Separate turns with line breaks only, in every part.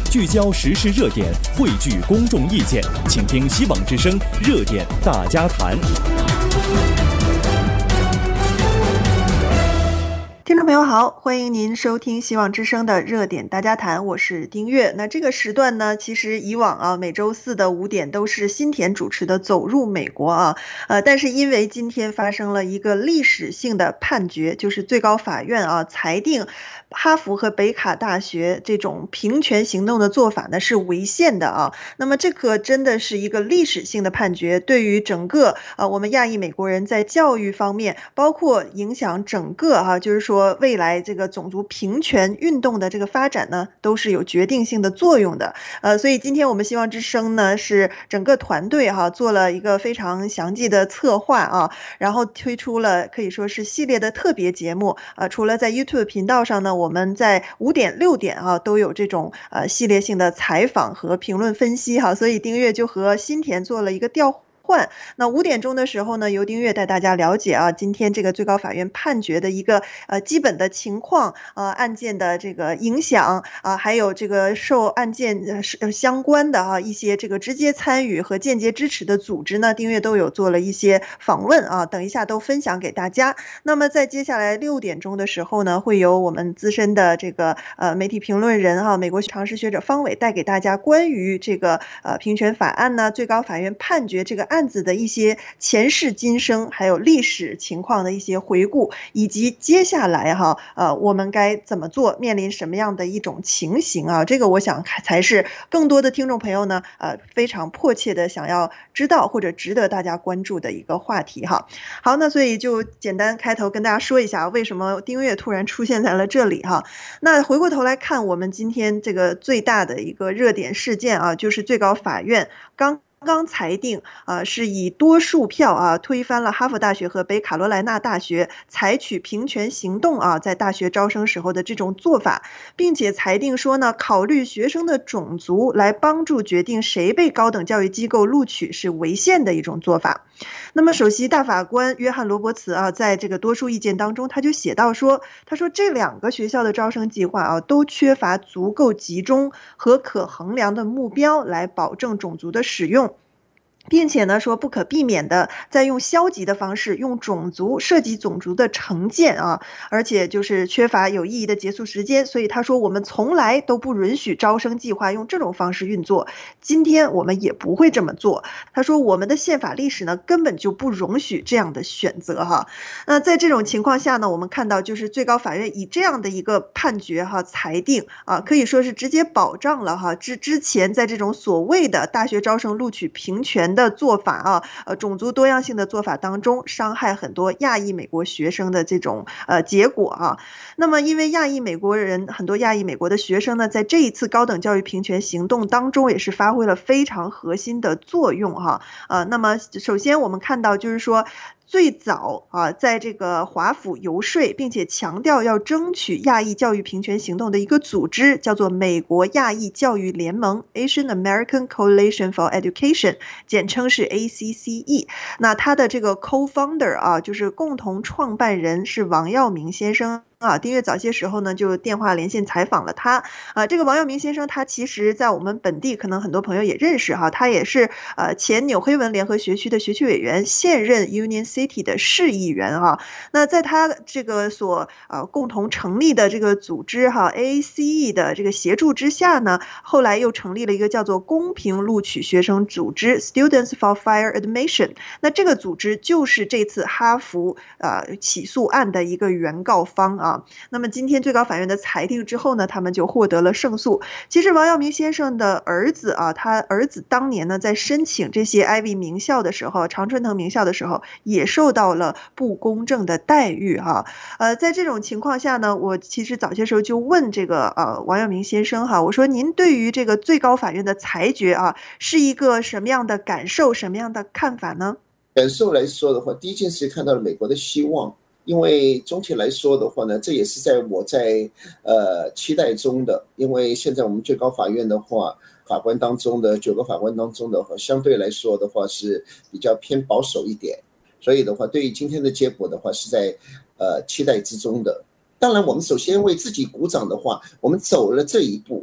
聚焦时事热点，汇聚公众意见，请听希望之声热点大家谈。
听众朋友好，欢迎您收听希望之声的热点大家谈，我是丁月。那这个时段呢，其实以往每周四的5点都是新田主持的走入美国但是因为今天发生了一个历史性的判决，就是最高法院裁定哈佛和北卡大学这种平权行动的做法呢是违宪的那么这个真的是一个历史性的判决，对于整个我们亚裔美国人在教育方面，包括影响整个就是说未来这个种族平权运动的这个发展呢，都是有决定性的作用的。所以今天我们希望之声呢是整个团队做了一个非常详细的策划然后推出了可以说是系列的特别节目除了在 YouTube 频道上呢，我们在5点、6点都有这种系列性的采访和评论分析所以丁月就和新田做了一个调换。那5点钟的时候呢，由丁月带大家了解今天这个最高法院判决的一个基本的情况案件的这个影响还有这个受案件相关的一些这个直接参与和间接支持的组织呢，丁月都有做了一些访问等一下都分享给大家。那么在接下来6点钟的时候呢，会有我们资深的这个媒体评论人美国常识学者方伟带给大家关于这个平权法案呢，最高法院判决这个案子的一些前世今生还有历史情况的一些回顾，以及接下来我们该怎么做，面临什么样的一种情形这个我想才是更多的听众朋友呢非常迫切的想要知道或者值得大家关注的一个话题好，那所以就简单开头跟大家说一下为什么丁月突然出现在了这里那回过头来看我们今天这个最大的一个热点事件就是最高法院刚裁定是以多数票推翻了哈佛大学和北卡罗来纳大学采取平权行动在大学招生时候的这种做法，并且裁定说呢，考虑学生的种族来帮助决定谁被高等教育机构录取是违宪的一种做法。那么首席大法官约翰罗伯茨在这个多数意见当中他就写到说，他说这2个学校的招生计划都缺乏足够集中和可衡量的目标来保证种族的使用，并且呢说不可避免的在用消极的方式用种族涉及种族的成见而且就是缺乏有意义的结束时间，所以他说我们从来都不允许招生计划用这种方式运作，今天我们也不会这么做。他说我们的宪法历史呢根本就不容许这样的选择那在这种情况下呢，我们看到就是最高法院以这样的一个判决裁定可以说是直接保障了之前在这种所谓的大学招生录取平权的做法种族多样性的做法当中伤害很多亚裔美国学生的这种结果那么因为很多亚裔美国的学生呢，在这一次高等教育平权行动当中也是发挥了非常核心的作用那么首先我们看到就是说最早在这个华府游说并且强调要争取亚裔教育平权行动的一个组织叫做美国亚裔教育联盟 Asian American Coalition for Education， 简称是 ACCE。 那他的这个 co-founder 就是共同创办人是王耀明先生丁月早些时候呢就电话连线采访了他这个王耀明先生他其实在我们本地可能很多朋友也认识他也是前纽黑文联合学区的学区委员，现任 Union City 的市议员那在他这个所共同成立的这个组织AACE 的这个协助之下呢，后来又成立了一个叫做公平录取学生组织 Students for Fair Admission。 那这个组织就是这次哈佛起诉案的一个原告方那么今天最高法院的裁定之后呢，他们就获得了胜诉。其实王耀明先生的儿子他儿子当年呢在申请这些 Ivy 名校的时候，常春藤名校的时候也受到了不公正的待遇在这种情况下呢，我其实早些时候就问这个王耀明先生我说您对于这个最高法院的裁决是一个什么样的感受，什么样的看法呢？
感受来说的话，第一件事看到了美国的希望，因为总体来说的话呢，这也是我在期待中的。因为现在我们最高法院的话，法官当中的9个法官当中的话，相对来说的话是比较偏保守一点，所以的话，对于今天的结果的话，是在期待之中的。当然，我们首先为自己鼓掌的话，我们走了这一步，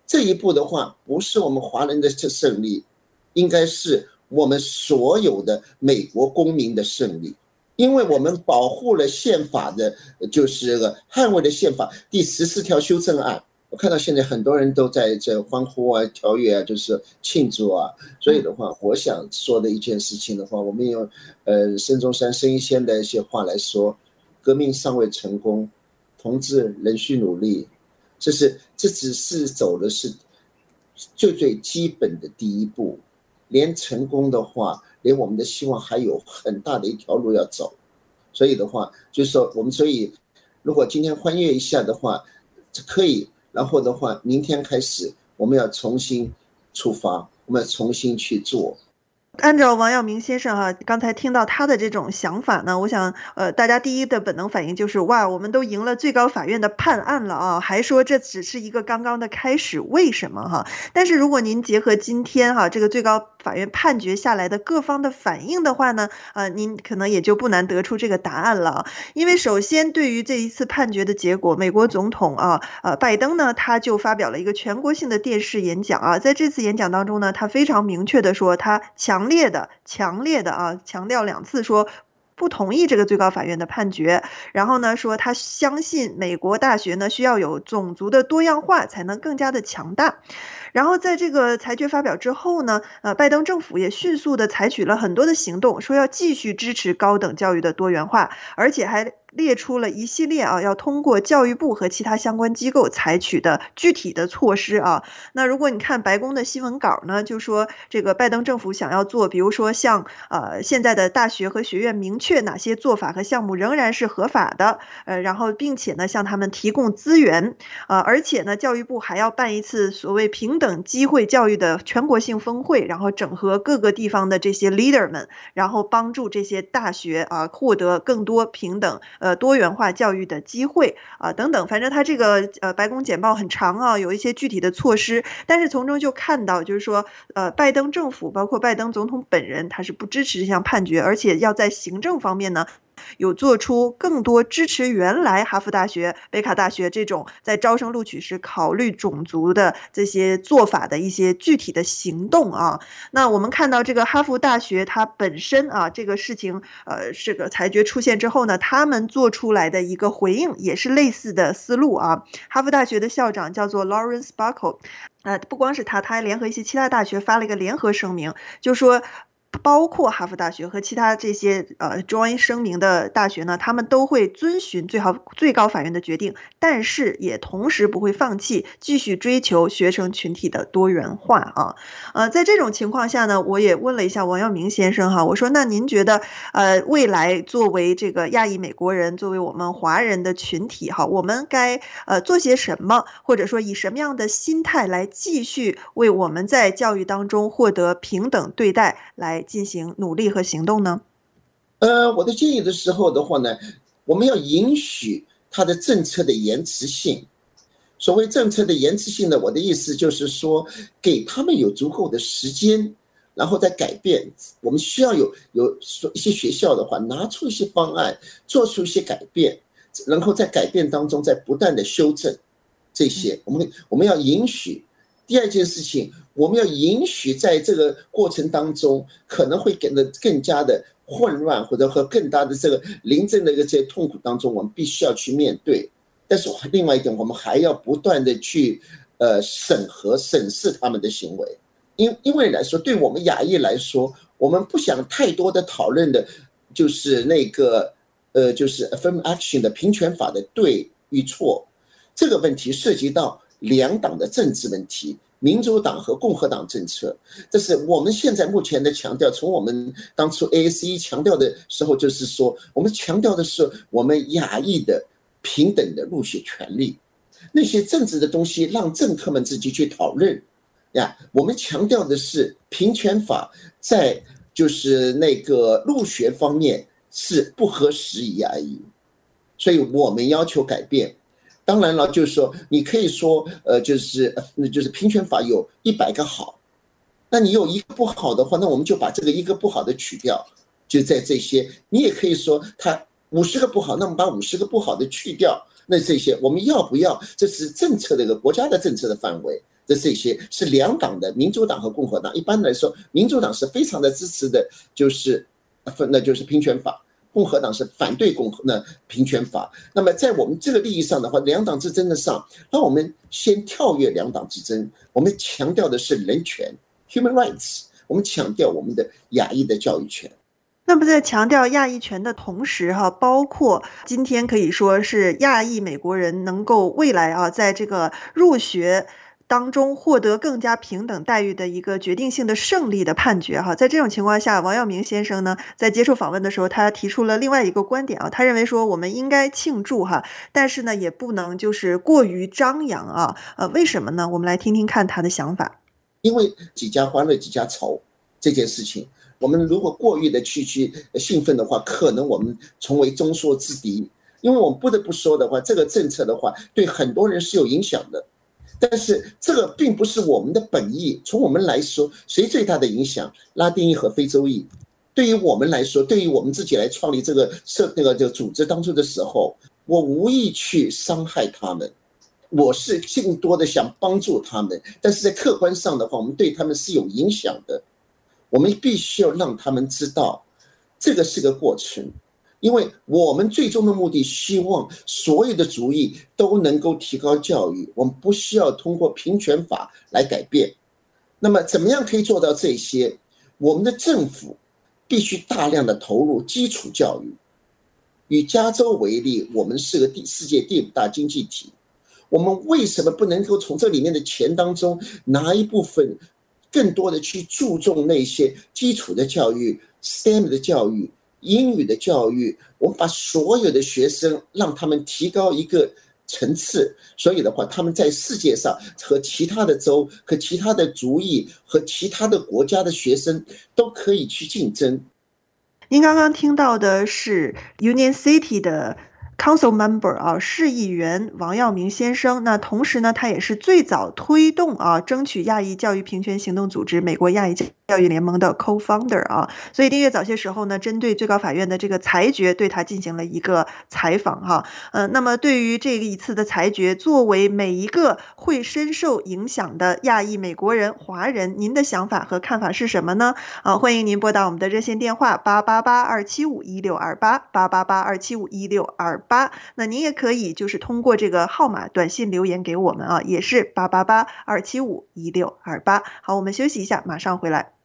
这一步的话，不是我们华人的胜利，应该是我们所有的美国公民的胜利，因为我们保护了宪法的，就是捍卫了宪法第14条修正案。我看到现在很多人都在这欢呼啊、跳跃啊，就是庆祝啊。所以的话，我想说的一件事情的话，我们用孙中山、孙逸仙的一些话来说：革命尚未成功，同志仍需努力。这只是走的是最基本的第一步，连成功的话，连我们的希望还有很大的一条路要走。所以的话，就是说我们如果今天欢悦一下的话，可以。然后的话，明天开始我们要重新出发，我们要重新去做。
按照王耀明先生刚才听到他的这种想法呢，我想大家第一的本能反应就是哇，我们都赢了最高法院的判案了啊，还说这只是一个刚刚的开始，为什么但是如果您结合今天这个最高法院判决下来的各方的反应的话呢，您可能也就不难得出这个答案了。因为首先对于这一次判决的结果，美国总统拜登呢，他就发表了一个全国性的电视演讲在这次演讲当中呢，他非常明确的说，他强烈的强调2次说不同意这个最高法院的判决，然后呢说他相信美国大学呢需要有种族的多样化才能更加的强大。然后在这个裁决发表之后呢，拜登政府也迅速的采取了很多的行动，说要继续支持高等教育的多元化，而且还列出了一系列要通过教育部和其他相关机构采取的具体的措施那如果你看白宫的新闻稿呢，就说这个拜登政府想要做，比如说像现在的大学和学院明确哪些做法和项目仍然是合法的，然后并且呢向他们提供资源，而且呢教育部还要办一次所谓平等机会教育的全国性峰会，然后整合各个地方的这些 leader 们，然后帮助这些大学获得更多平等多元化教育的机会等等。反正他这个白宫简报很长有一些具体的措施，但是从中就看到就是说拜登政府包括拜登总统本人他是不支持这项判决，而且要在行政方面呢有做出更多支持原来哈佛大学、北卡大学这种在招生录取时考虑种族的这些做法的一些具体的行动那我们看到这个哈佛大学它本身这个事情这个裁决出现之后呢，他们做出来的一个回应也是类似的思路哈佛大学的校长叫做 Lawrence Buckle，不光是他还联合一些其他大学发了一个联合声明，就说包括哈佛大学和其他这些join 声明的大学呢，他们都会遵循最高法院的决定，但是也同时不会放弃继续追求学生群体的多元化在这种情况下呢，我也问了一下王耀明先生我说那您觉得未来作为这个亚裔美国人，作为我们华人的群体我们该做些什么，或者说以什么样的心态来继续为我们在教育当中获得平等对待来进行努力和行动呢？
我的建议的时候的话呢，我们要允许它的政策的延迟性。所谓政策的延迟性呢，我的意思就是说，给他们有足够的时间，然后再改变。我们需要有一些学校的话，拿出一些方案，做出一些改变，然后在改变当中再不断的修正这些。我们要允许。第二件事情，我们要允许在这个过程当中可能会变得更加的混乱，或者和更大的这个临阵的这些痛苦当中，我们必须要去面对。但是另外一点，我们还要不断的去审视他们的行为。因为来说，对我们亚裔来说，我们不想太多的讨论的就是那个就是 affirmative action 的平权法的对与错。这个问题涉及到两党的政治问题，民主党和共和党政策。这是我们现在目前的强调，从我们当初 ASE 强调的时候，就是说我们强调的是我们亚裔的平等的入学权利。那些政治的东西让政客们自己去讨论我们强调的是平权法在就是那个入学方面是不合时宜而已，所以我们要求改变。当然了，就是说你可以说就是平权法有100个好，那你有一个不好的话，那我们就把这个一个不好的取掉，就在这些。你也可以说它50个不好，那我们把50个不好的去掉，那这些我们要不要，这是政策的一个国家的政策的范围， 这些是两党的，民主党和共和党。一般来说，民主党是非常的支持的，那就是平权法。共和党是反对平权法。那么在我们这个利益上的话，两党之争的上，那我们先跳跃两党之争，我们强调的是人权 （human rights）， 我们强调我们的亚裔的教育权。
那么在强调亚裔权的同时包括今天可以说是亚裔美国人能够未来在这个入学当中获得更加平等待遇的一个决定性的胜利的判决在这种情况下，王耀明先生呢在接受访问的时候，他提出了另外一个观点他认为说我们应该庆祝但是呢也不能就是过于张扬为什么呢？我们来听听看他的想法。
因为几家欢乐几家愁这件事情，我们如果过于的去兴奋的话，可能我们成为中枢之敌。因为我们不得不说的话，这个政策的话对很多人是有影响的。但是这个并不是我们的本意，从我们来说，谁最大的影响？拉丁裔和非洲裔。对于我们来说，对于我们自己来创立这个组织当初的时候，我无意去伤害他们，我是更多的想帮助他们。但是在客观上的话，我们对他们是有影响的。我们必须要让他们知道，这个是个过程。因为我们最终的目的，希望所有的族裔都能够提高教育，我们不需要通过平权法来改变。那么怎么样可以做到这些？我们的政府必须大量的投入基础教育。以加州为例，我们是个世界第5大经济体，我们为什么不能够从这里面的钱当中拿一部分更多的去注重那些基础的教育 STEM 的教育，英语的教育，我们把所有的学生让他们提高一个层次，所以的话，他们在世界上和其他的州、和其他的族裔、和其他的国家的学生都可以去竞争。
您刚刚听到的是 Union City 的Council Member 市议员王耀明先生，那同时呢，他也是最早推动争取亚裔教育平权行动组织美国亚裔教育联盟的 co-founder 所以丁月早些时候呢，针对最高法院的这个裁决，对他进行了一个采访那么对于这一次的裁决，作为每一个会深受影响的亚裔美国人、华人，您的想法和看法是什么呢？欢迎您拨打我们的热线电话888-275-1628 888-275-1628。那您也可以就是通过这个号码短信留言给我们也是888-275-1628。好，我们休息一下，马上回来。